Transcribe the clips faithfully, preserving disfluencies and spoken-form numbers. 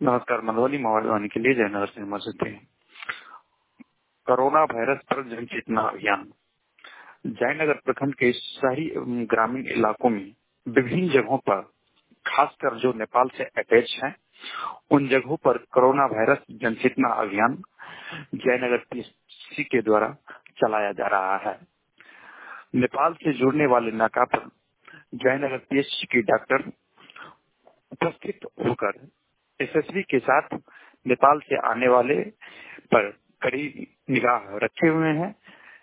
नमस्कार। मधुबनी मोबाइल वाणी के लिए जयनगर से मौजूद हैं। कोरोना वायरस पर जन चेतना अभियान। जयनगर प्रखंड के शहरी एवं ग्रामीण इलाकों में विभिन्न जगहों पर, खासकर जो नेपाल से अटैच हैं, उन जगहों पर कोरोना वायरस जन चेतना अभियान जयनगर पीएचसी के द्वारा चलाया जा रहा है। नेपाल से जुड़ने वाले नाका पर जयनगर पीएचसी के डॉक्टर उपस्थित होकर एसएसबी के साथ नेपाल से आने वाले पर कड़ी निगाह रखे हुए हैं।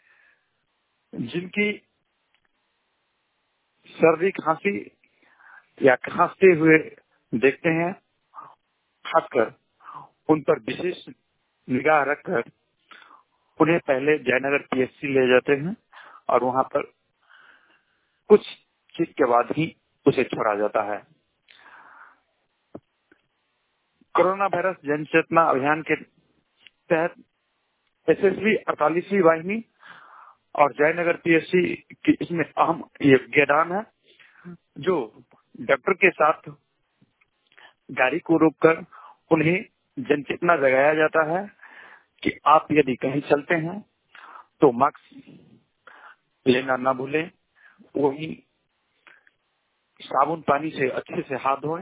जिनकी सर्दी खांसी या खांसते हुए देखते हैं, खासकर उन पर विशेष निगाह रखकर उन्हें पहले जयनगर पीएचसी ले जाते हैं और वहां पर कुछ चीज के बाद ही उसे छोड़ा जाता है। कोरोना वायरस जन चेतना अभियान के तहत एसएसबी अड़तालीसवीं वाहिनी और जयनगर पीएचसी की इसमें अहम योगदान है, जो डॉक्टर के साथ गाड़ी को रोककर उन्हें जन चेतना जगाया जाता है कि आप यदि कहीं चलते हैं तो मास्क लेना ना भूलें, वही साबुन पानी से अच्छे से हाथ धोएं।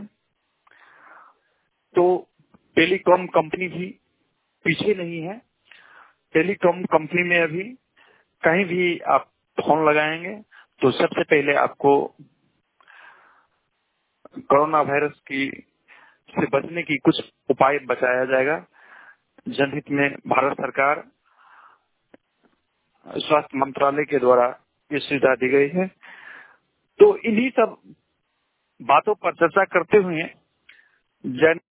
तो टेलीकॉम कंपनी भी पीछे नहीं है। टेलीकॉम कंपनी में अभी कहीं भी आप फोन लगाएंगे तो सबसे पहले आपको कोरोना वायरस की से बचने की कुछ उपाय बताया जाएगा। जनहित में भारत सरकार स्वास्थ्य मंत्रालय के द्वारा ये सुविधा दी गई है। तो इन्हीं सब बातों पर चर्चा करते हुए जन